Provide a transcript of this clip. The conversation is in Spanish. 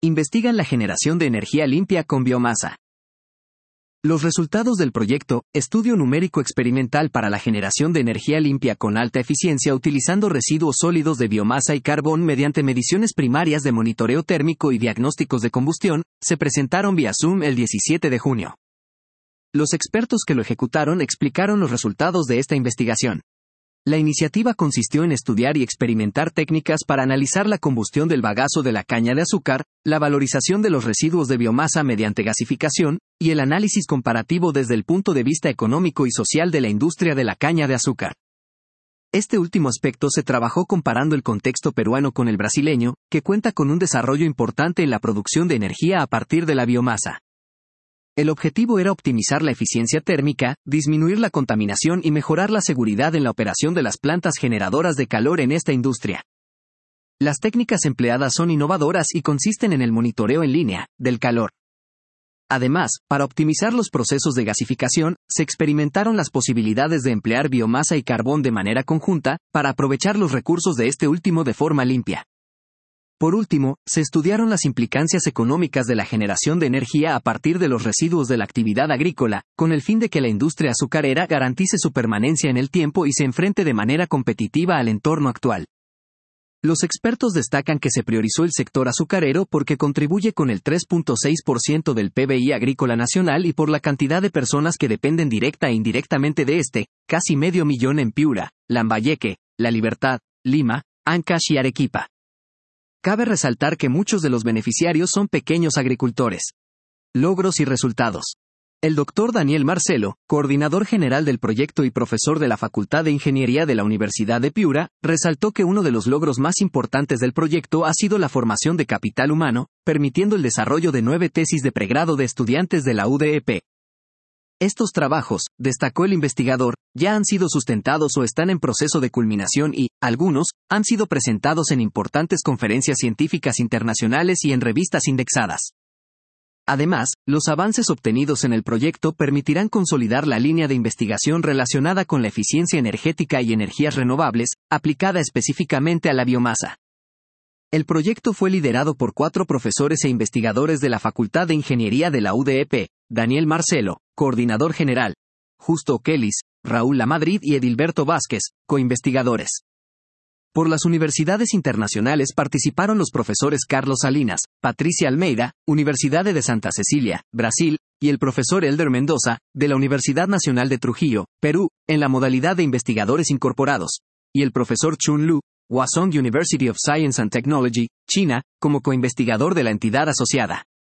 investigan la generación de energía limpia con biomasa. Los resultados del proyecto, Estudio Numérico Experimental para la Generación de Energía Limpia con Alta Eficiencia utilizando residuos sólidos de biomasa y carbón mediante mediciones primarias de monitoreo térmico y diagnósticos de combustión, se presentaron vía Zoom el 17 de junio. Los expertos que lo ejecutaron explicaron los resultados de esta investigación. La iniciativa consistió en estudiar y experimentar técnicas para analizar la combustión del bagazo de la caña de azúcar, la valorización de los residuos de biomasa mediante gasificación, y el análisis comparativo desde el punto de vista económico y social de la industria de la caña de azúcar. Este último aspecto se trabajó comparando el contexto peruano con el brasileño, que cuenta con un desarrollo importante en la producción de energía a partir de la biomasa. El objetivo era optimizar la eficiencia térmica, disminuir la contaminación y mejorar la seguridad en la operación de las plantas generadoras de calor en esta industria. Las técnicas empleadas son innovadoras y consisten en el monitoreo en línea del calor. Además, para optimizar los procesos de gasificación, se experimentaron las posibilidades de emplear biomasa y carbón de manera conjunta, para aprovechar los recursos de este último de forma limpia. Por último, se estudiaron las implicancias económicas de la generación de energía a partir de los residuos de la actividad agrícola, con el fin de que la industria azucarera garantice su permanencia en el tiempo y se enfrente de manera competitiva al entorno actual. Los expertos destacan que se priorizó el sector azucarero porque contribuye con el 3.6% del PBI agrícola nacional y por la cantidad de personas que dependen directa e indirectamente de este, casi 500,000 en Piura, Lambayeque, La Libertad, Lima, Ancash y Arequipa. Cabe resaltar que muchos de los beneficiarios son pequeños agricultores. Logros y resultados. El Dr. Daniel Marcelo, coordinador general del proyecto y profesor de la Facultad de Ingeniería de la Universidad de Piura, resaltó que uno de los logros más importantes del proyecto ha sido la formación de capital humano, permitiendo el desarrollo de 9 tesis de pregrado de estudiantes de la UDEP. Estos trabajos, destacó el investigador, ya han sido sustentados o están en proceso de culminación y, algunos, han sido presentados en importantes conferencias científicas internacionales y en revistas indexadas. Además, los avances obtenidos en el proyecto permitirán consolidar la línea de investigación relacionada con la eficiencia energética y energías renovables, aplicada específicamente a la biomasa. El proyecto fue liderado por 4 profesores e investigadores de la Facultad de Ingeniería de la UDEP, Daniel Marcelo, coordinador general, Justo Oquelis, Raúl Lamadrid y Edilberto Vázquez, coinvestigadores. Por las universidades internacionales participaron los profesores Carlos Salinas, Patricia Almeida, Universidad de Santa Cecilia, Brasil, y el profesor Elder Mendoza, de la Universidad Nacional de Trujillo, Perú, en la modalidad de investigadores incorporados, y el profesor Chun Lu, Hua Song University of Science and Technology, China, como coinvestigador de la entidad asociada.